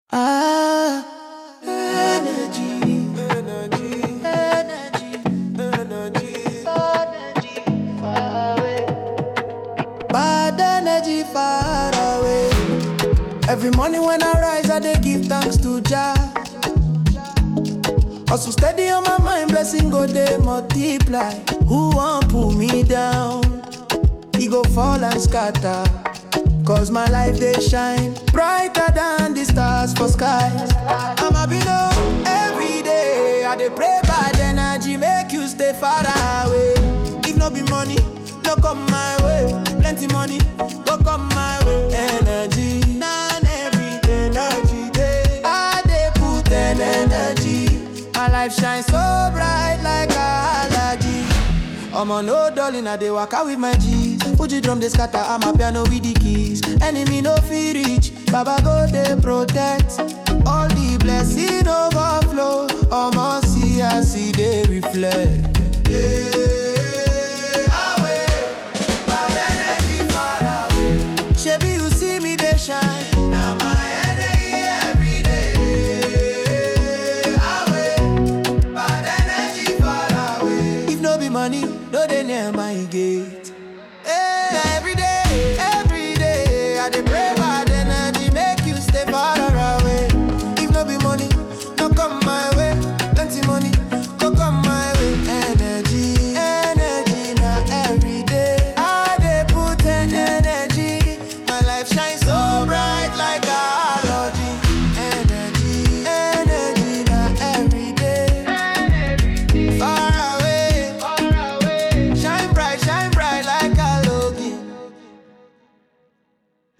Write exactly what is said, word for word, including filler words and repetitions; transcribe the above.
Ah, energy, Energy, energy, energy, energy, far away. Bad energy far away. Every morning when I rise, I dey give thanks to Jah. Also steady on my mind, blessing go dey multiply. Who won't pull me down? He go fall and scatter. Cause my life they shine brighter than the stars for skies. I'm a below every day. I dey pray bad energy, make you stay far away. If no be money, no come my way. Plenty money, go come my way. Energy, none every day, energy day. I dey put in energy. My life shines so bright like a allergy. I'm on no darling, I dey waka with my G's. Fuji drum dey scatter, I'm a piano with the keys. Enemy no fit reach, Baba go dey protect.